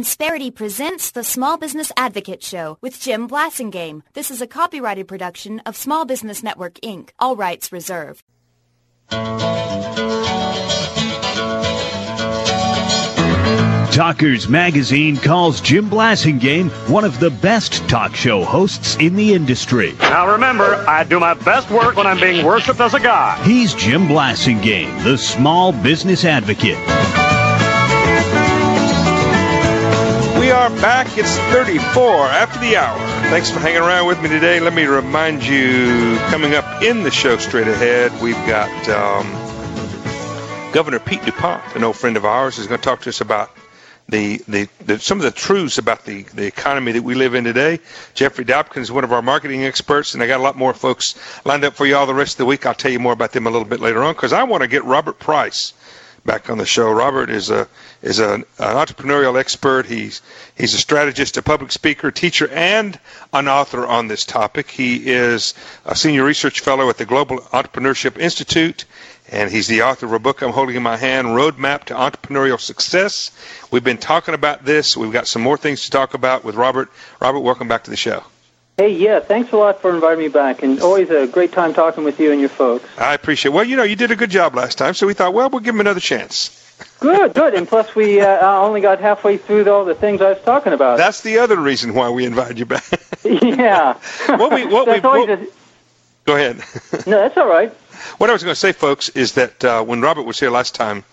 Insperity presents the Small Business Advocate Show with Jim Blasingame. This is a copyrighted production of Small Business Network, Inc. All rights reserved. Talkers Magazine calls Jim Blasingame one of the best talk show hosts in the industry. Now remember, I do my best work when I'm being worshipped as a god. He's Jim Blasingame, the Small Business Advocate. We are back. It's 34 after the hour. Thanks for hanging around with me today. Let me remind you, coming up in the show straight ahead, we've got Governor Pete DuPont, an old friend of ours, is going to talk to us about some of the truths about the economy that we live in today. Jeffrey Dobkins is one of our marketing experts, and I got a lot more folks lined up for you all the rest of the week. I'll tell you more about them a little bit later on, because I want to get Robert Price back on the show. Robert is an entrepreneurial expert. He's a strategist, a public speaker, teacher, and an author on this topic. He is a senior research fellow at the Global Entrepreneurship Institute, and he's the author of a book I'm holding in my hand, Roadmap to Entrepreneurial Success. We've been talking about this. We've got some more things to talk about with Robert. Robert, welcome back to the show. Hey, yeah, thanks a lot for inviting me back, and always a great time talking with you and your folks. I appreciate it. Well, you did a good job last time, so we thought, well, we'll give him another chance. Good. And plus we only got halfway through all the things I was talking about. That's the other reason why we invited you back. Yeah. Go ahead. No, that's all right. What I was going to say, folks, is that when Robert was here last time,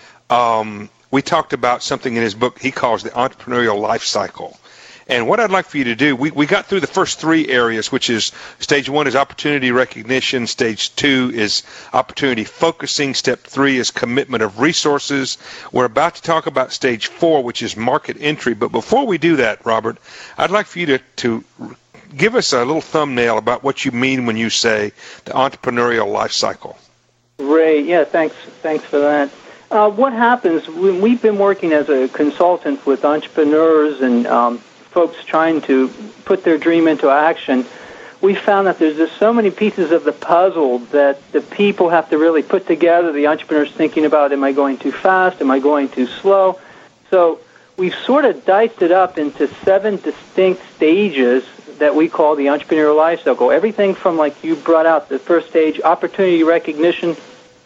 we talked about something in his book he calls the entrepreneurial life cycle. And what I'd like for you to do, we got through the first three areas, which is stage one is opportunity recognition, stage two is opportunity focusing, step three is commitment of resources. We're about to talk about stage four, which is market entry. But before we do that, Robert, I'd like for you to give us a little thumbnail about what you mean when you say the entrepreneurial life cycle. Ray, yeah, thanks for that. What happens when we've been working as a consultant with entrepreneurs and folks trying to put their dream into action, we found that there's just so many pieces of the puzzle that the people have to really put together. The entrepreneur's thinking about, am I going too fast? Am I going too slow? So we've sort of diced it up into 7 distinct stages that we call the entrepreneurial life cycle. Everything from, like you brought out, the first stage, opportunity recognition,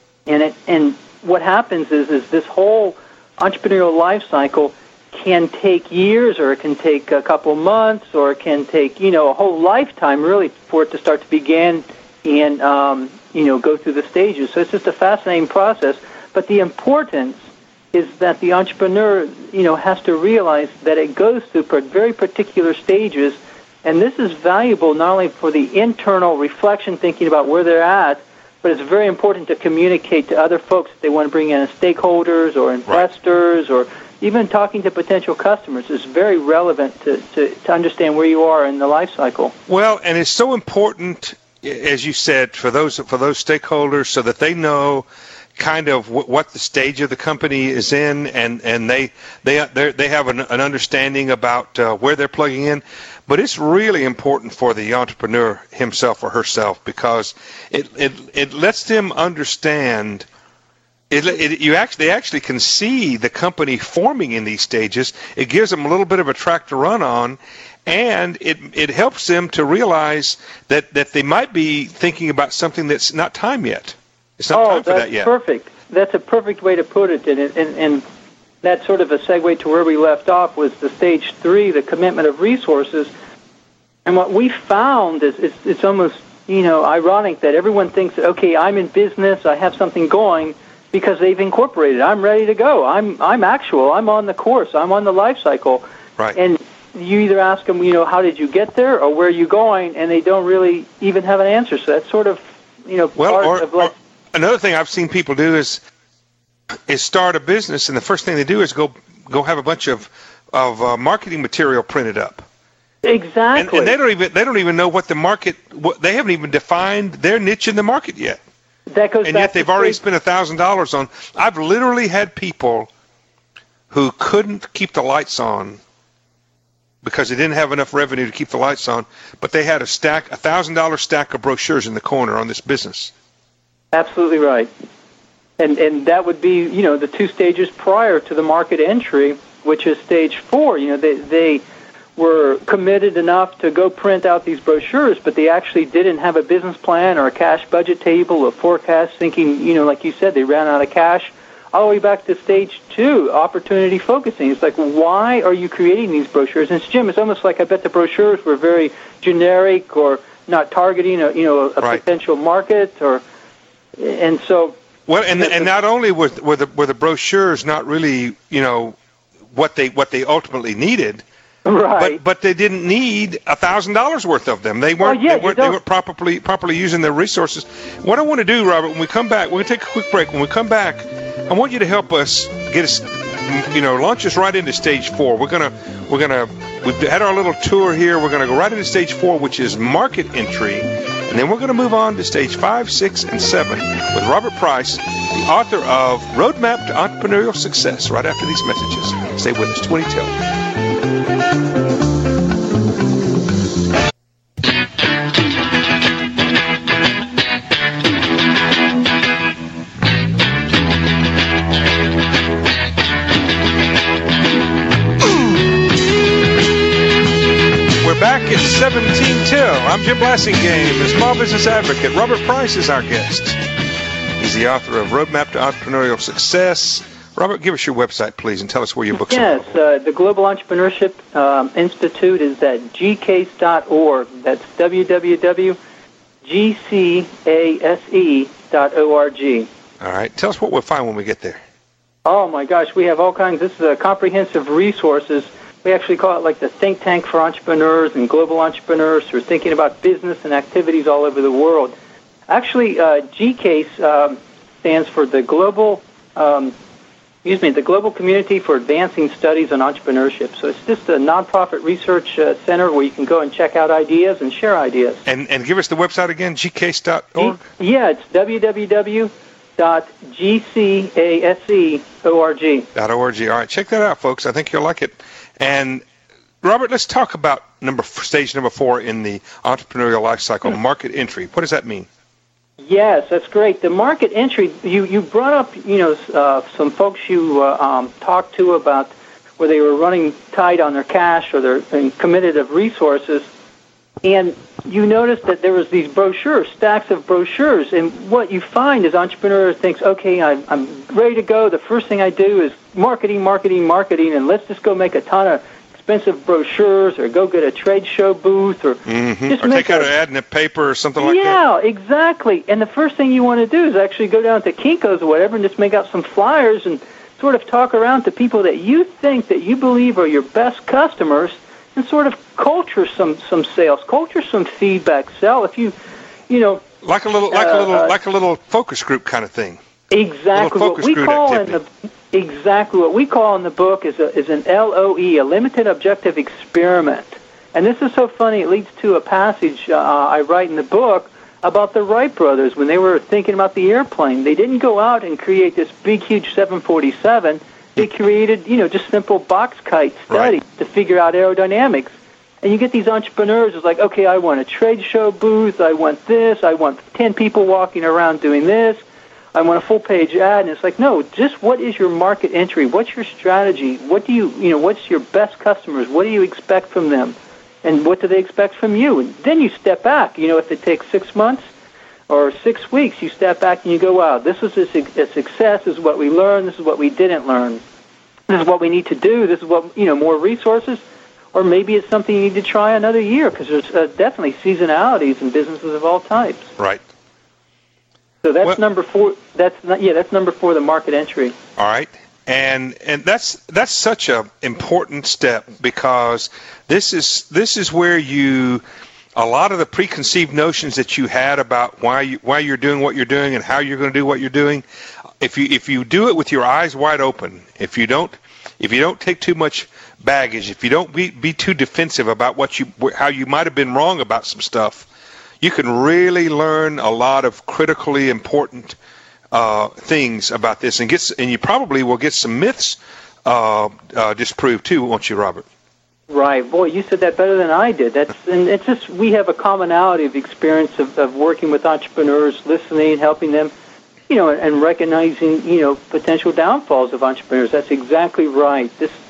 and what happens is this whole entrepreneurial life cycle can take years, or it can take a couple months, or it can take, a whole lifetime, really, for it to start to begin and, go through the stages. So it's just a fascinating process. But the importance is that the entrepreneur, has to realize that it goes through very particular stages, and this is valuable not only for the internal reflection, thinking about where they're at, but it's very important to communicate to other folks that they want to bring in as stakeholders or investors, or even talking to potential customers is very relevant to understand where you are in the life cycle. Well, and it's so important, as you said, for those stakeholders, so that they know kind of what the stage of the company is in, and they have an understanding about where they're plugging in. But it's really important for the entrepreneur himself or herself, because it lets them understand. They actually can see the company forming in these stages. It gives them a little bit of a track to run on, and it helps them to realize that they might be thinking about something that's not time yet. It's not time for that yet. Perfect. That's a perfect way to put it, and that's sort of a segue to where we left off, was the stage 3, the commitment of resources. And what we found is it's almost ironic that everyone thinks, okay, I'm in business, I have something going, because they've incorporated. I'm ready to go. I'm on the course. I'm on the life cycle. Right. And you either ask them, how did you get there, or where are you going, and they don't really even have an answer. So that's sort of, part of like. Another thing I've seen people do is start a business, and the first thing they do is go have a bunch of marketing material printed up. Exactly. And they don't even know what the market. They haven't even defined their niche in the market yet. That goes and back yet they've already spent $1,000 on. I've literally had people who couldn't keep the lights on because they didn't have enough revenue to keep the lights on, but they had a $1,000 stack of brochures in the corner on this business. Absolutely right. And that would be, the 2 stages prior to the market entry, which is stage 4. They were committed enough to go print out these brochures, but they actually didn't have a business plan or a cash budget table, a forecast, thinking, like you said, they ran out of cash. All the way back to stage 2, opportunity focusing. It's like, why are you creating these brochures? And Jim, it's almost like I bet the brochures were very generic or not targeting a potential market, and so. Well, and not only were the brochures not really what they ultimately needed. Right. But they didn't need $1,000 worth of them. They weren't properly using their resources. What I want to do, Robert, when we come back, we're going to take a quick break. When we come back, I want you to help us get us, launch us right into stage 4. We've had our little tour here. We're going to go right into stage 4, which is market entry, and then we're going to move on to stage 5, 6, and 7 with Robert Price, the author of Roadmap to Entrepreneurial Success. Right after these messages, stay with us. 2010. We're back at 17 till. I'm Jim Blasingame, the small business advocate. Robert Price is our guest. He's the author of Roadmap to Entrepreneurial Success. Robert, give us your website, please, and tell us where your books are. Yes, the Global Entrepreneurship Institute is at gcase.org. That's www.gcase.org. All right. Tell us what we'll find when we get there. Oh, my gosh. We have all kinds. This is a comprehensive resources. We actually call it like the think tank for entrepreneurs and global entrepreneurs who are thinking about business and activities all over the world. Actually, GCASE stands for the Global Community for Advancing Studies on Entrepreneurship. So it's just a nonprofit research center where you can go and check out ideas and share ideas. And give us the website again, gcase.org? Yeah, it's www.gcase.org. .org. All right, check that out, folks. I think you'll like it. And Robert, let's talk about stage number 4 in the entrepreneurial life cycle, market entry. What does that mean? Yes, that's great. The market entry, you brought up, some folks you talked to about where they were running tight on their cash or their committed of resources, and you noticed that there was these brochures, stacks of brochures, and what you find is entrepreneur thinks, okay, I'm ready to go. The first thing I do is marketing, and let's just go make a ton of expensive brochures or go get a trade show booth or just or take out an ad in a paper or something like that. Yeah, exactly. And the first thing you want to do is actually go down to Kinko's or whatever and just make out some flyers and sort of talk around to people that you think that you believe are your best customers and sort of culture some sales, culture some feedback, sell if you like a little focus group kind of thing. Exactly what we call in the book is an LOE, a limited objective experiment. And this is so funny. It leads to a passage I write in the book about the Wright brothers when they were thinking about the airplane. They didn't go out and create this big, huge 747. They created, just simple box kite studies to figure out aerodynamics. And you get these entrepreneurs who's like, okay, I want a trade show booth. I want this. I want 10 people walking around doing this. I want a full-page ad, and it's like, no, just what is your market entry? What's your strategy? What do what's your best customers? What do you expect from them? And what do they expect from you? And then you step back. If it takes 6 months or 6 weeks, you step back and you go, wow, this was a success. This is what we learned. This is what we didn't learn. This is what we need to do. This is what, more resources. Or maybe it's something you need to try another year because there's definitely seasonalities in businesses of all types. Right. So that's number 4. That's number 4, the market entry. All right, and that's such a important step because this is where a lot of the preconceived notions that you had about why you're doing what you're doing and how you're going to do what you're doing. If you do it with your eyes wide open, if you don't take too much baggage, if you don't be too defensive about how you might have been wrong about some stuff, you can really learn a lot of critically important things about this, and you probably will get some myths disproved too, won't you, Robert? Right. Boy, you said that better than I did. And it's just we have a commonality of experience of working with entrepreneurs, listening, helping them, and recognizing, potential downfalls of entrepreneurs. That's exactly right.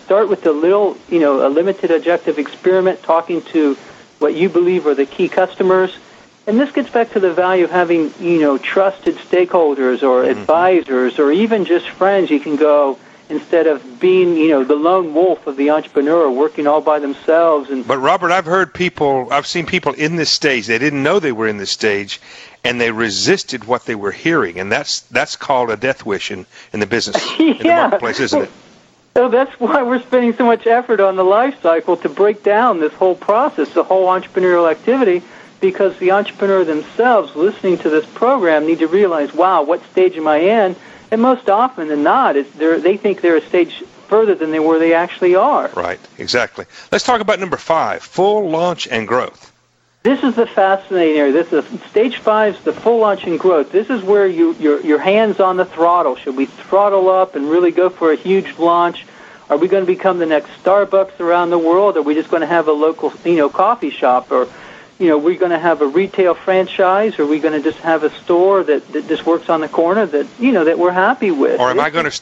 start with a little, a limited objective experiment, talking to what you believe are the key customers. And this gets back to the value of having, trusted stakeholders or advisors or even just friends. You can go instead of being, the lone wolf of the entrepreneur working all by themselves. But Robert, I've seen people in this stage. They didn't know they were in this stage, and they resisted what they were hearing, and that's called a death wish in the business, in the marketplace, isn't it? So that's why we're spending so much effort on the life cycle to break down this whole process, the whole entrepreneurial activity, because the entrepreneur themselves, listening to this program, need to realize, wow, what stage am I in? And most often than not, they think they're a stage further than they actually are. Right, exactly. Let's talk about number 5, full launch and growth. This is the fascinating area. This is stage 5 is the full launch and growth. This is where your hands on the throttle. Should we throttle up and really go for a huge launch? Are we going to become the next Starbucks around the world? Are we just going to have a local, coffee shop? Or, we're going to have a retail franchise? Or are we going to just have a store that just works on the corner that, that we're happy with? Or am I going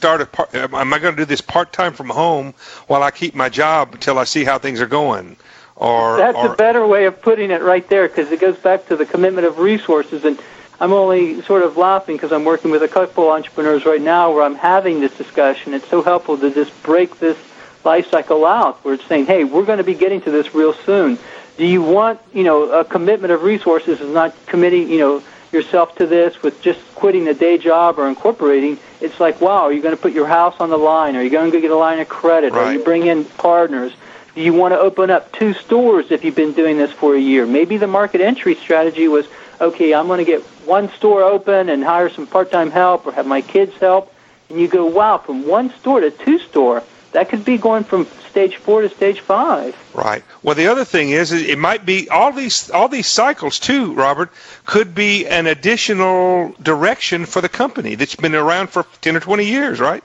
to do this part-time from home while I keep my job until I see how things are going? That's a better way of putting it right there, because it goes back to the commitment of resources. And I'm only sort of laughing because I'm working with a couple entrepreneurs right now where I'm having this discussion. It's so helpful to just break this life cycle out where it's saying, hey, we're going to be getting to this real soon. Do you want, a commitment of resources is not committing, yourself to this with just quitting a day job or incorporating. It's like, wow, are you going to put your house on the line? Are you going to get a line of credit? Right. Are you bring in partners? Do you want to open up 2 stores if you've been doing this for a year? Maybe the market entry strategy was, okay, I'm going to get 1 store open and hire some part-time help or have my kids help. And you go, wow, from 1 store to 2 store, that could be going from stage 4 to stage 5. Right. Well, the other thing is, it might be all these cycles too, Robert, could be an additional direction for the company that's been around for 10 or 20 years, right?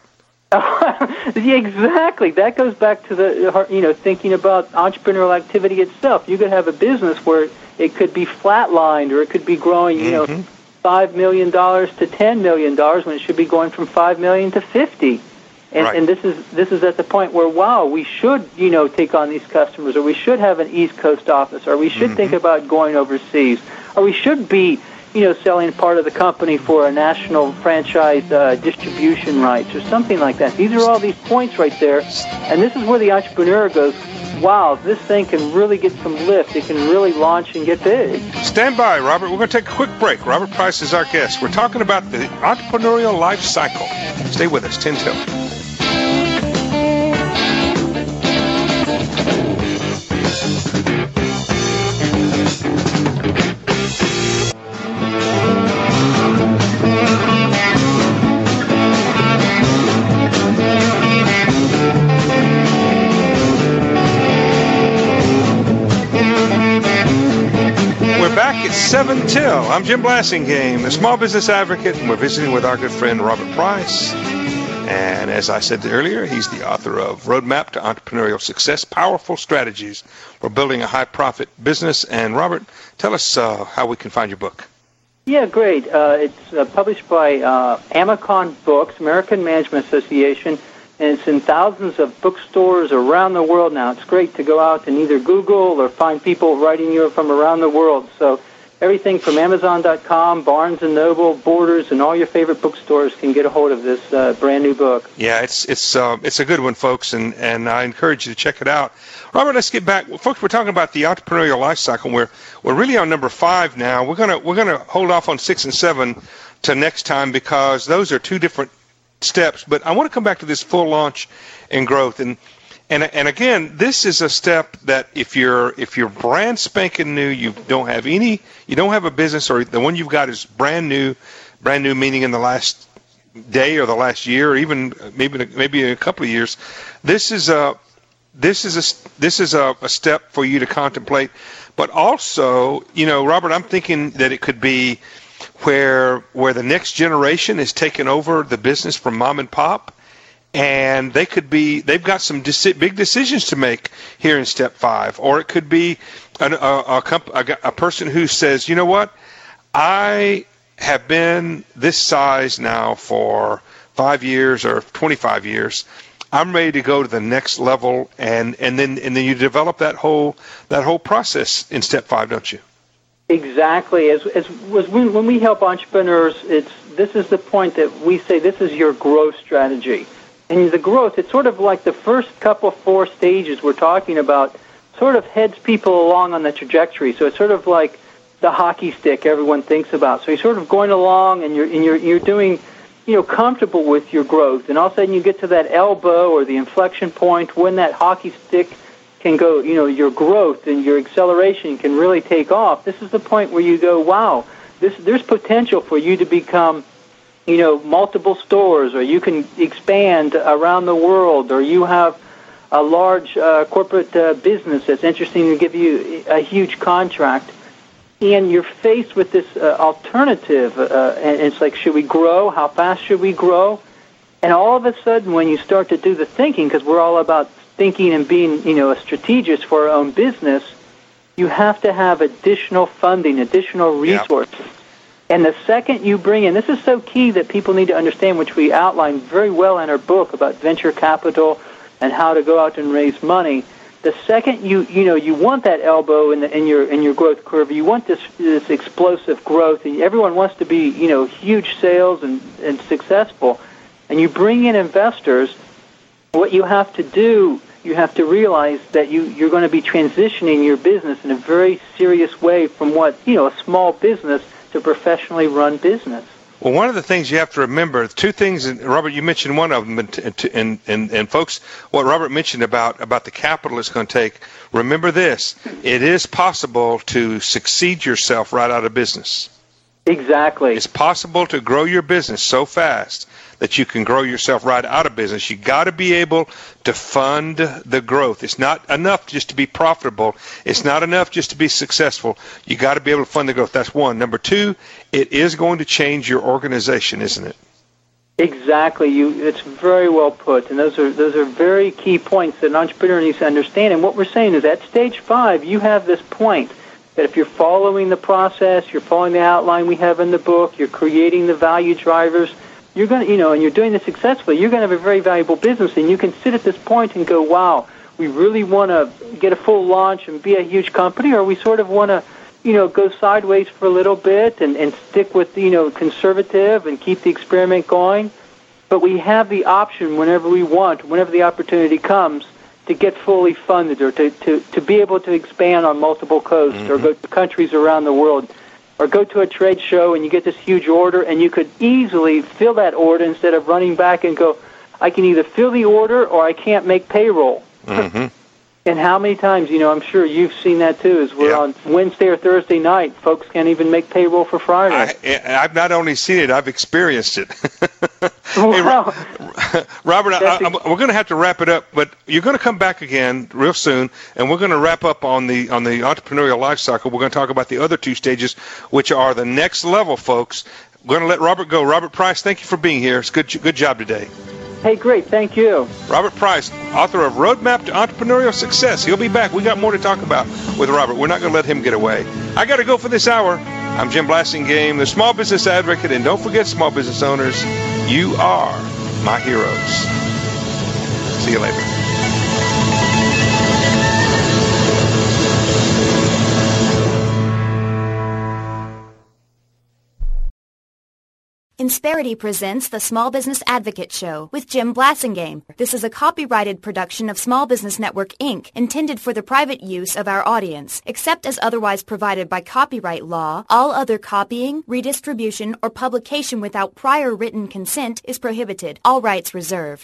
Yeah, exactly. That goes back to the, thinking about entrepreneurial activity itself. You could have a business where it could be flatlined or it could be growing, $5 million to $10 million when it should be going from $5 million to $50. And, right. And this is at the point where, wow, we should, take on these customers, or we should have an East Coast office, or we should think about going overseas, or we should be, selling part of the company for a national franchise distribution rights or something like that. These are all these points right there, and this is where the entrepreneur goes, wow, this thing can really get some lift. It can really launch and get big. Stand by, Robert. We're going to take a quick break. Robert Price is our guest. We're talking about the entrepreneurial life cycle. Stay with us, 10 till. Back at 7 till. I'm Jim Blasingame, a small business advocate, and we're visiting with our good friend Robert Price. And as I said earlier, he's the author of Roadmap to Entrepreneurial Success, Powerful Strategies for Building a High-Profit Business. And Robert, tell us how we can find your book. Yeah, great. It's published by Amicon Books, American Management Association, and it's in thousands of bookstores around the world now. It's great to go out and either Google or find people writing you from around the world. So everything from Amazon.com, Barnes & Noble, Borders, and all your favorite bookstores can get a hold of this brand new book. Yeah, it's a good one, folks, and I encourage you to check it out. Robert, let's get back. Well, folks, we're talking about the entrepreneurial life cycle. We're really on number 5 now. We're gonna hold off on 6 and 7 to next time because those are 2 different steps, but I want to come back to this full launch and growth, and again, this is a step that if you're brand spanking new, you don't have a business, or the one you've got is brand new meaning in the last day or the last year, or even maybe a couple of years. This is a step for you to contemplate, but also, Robert, I'm thinking that it could be where the next generation is taking over the business from mom and pop, and they've got some big decisions to make here in step 5, or it could be a person who says, you know what, I have been this size now for 5 years or 25 years. I'm ready to go to the next level, and then you develop that whole process in step 5, don't you? Exactly. When we help entrepreneurs, this is the point that we say this is your growth strategy. And the growth, it's sort of like the first couple 4 stages we're talking about sort of heads people along on the trajectory. So it's sort of like the hockey stick everyone thinks about. So you're sort of going along and you're doing, comfortable with your growth. And all of a sudden you get to that elbow or the inflection point when that hockey stick can go, your growth and your acceleration can really take off. This is the point where you go, wow, there's potential for you to become, multiple stores, or you can expand around the world, or you have a large corporate business that's interesting to give you a huge contract, and you're faced with this alternative, and it's like, should we grow? How fast should we grow? And all of a sudden, when you start to do the thinking, because we're all about thinking and being, a strategist for our own business, you have to have additional funding, additional resources. Yep. And the second you bring in, this is so key that people need to understand, which we outline very well in our book about venture capital and how to go out and raise money. The second you want that elbow in your growth curve, you want this explosive growth, and everyone wants to be huge sales and successful, and you bring in investors. What you have to do, you have to realize that you're going to be transitioning your business in a very serious way from a small business to professionally run business. Well, one of the things you have to remember, 2 things, and Robert, you mentioned one of them, and folks, what Robert mentioned about the capital it's going to take, remember this, it is possible to succeed yourself right out of business. Exactly. It's possible to grow your business so fast that you can grow yourself right out of business. You got to be able to fund the growth. It's not enough just to be profitable. It's not enough just to be successful. You got to be able to fund the growth. That's one. Number 2, it is going to change your organization, isn't it? Exactly. It's very well put, and those are very key points that an entrepreneur needs to understand. And what we're saying is, at stage 5, you have this point that if you're following the process, you're following the outline we have in the book, you're creating the value drivers, you're going to, and you're doing this successfully, you're going to have a very valuable business, and you can sit at this point and go, wow, we really want to get a full launch and be a huge company, or we sort of want to, go sideways for a little bit and stick with, conservative and keep the experiment going. But we have the option whenever we want, whenever the opportunity comes, to get fully funded, or to be able to expand on multiple coasts, or go to countries around the world, or go to a trade show and you get this huge order, and you could easily fill that order instead of running back and go, I can either fill the order or I can't make payroll. Mm-hmm. And how many times, I'm sure you've seen that too, is we're on Wednesday or Thursday night, folks can't even make payroll for Friday. I've not only seen it, I've experienced it. Wow. Hey, Robert, we're going to have to wrap it up, but you're going to come back again real soon, and we're going to wrap up on the entrepreneurial life cycle. We're going to talk about the other 2 stages, which are the next level, folks. We're going to let Robert go. Robert Price, thank you for being here. It's good job today. Hey, great. Thank you. Robert Price, author of Roadmap to Entrepreneurial Success. He'll be back. We got more to talk about with Robert. We're not going to let him get away. I got to go for this hour. I'm Jim Blasingame, the small business advocate. And don't forget, small business owners, you are my heroes. See you later. Insperity presents the Small Business Advocate Show with Jim Blasingame. This is a copyrighted production of Small Business Network, Inc., intended for the private use of our audience. Except as otherwise provided by copyright law, all other copying, redistribution, or publication without prior written consent is prohibited. All rights reserved.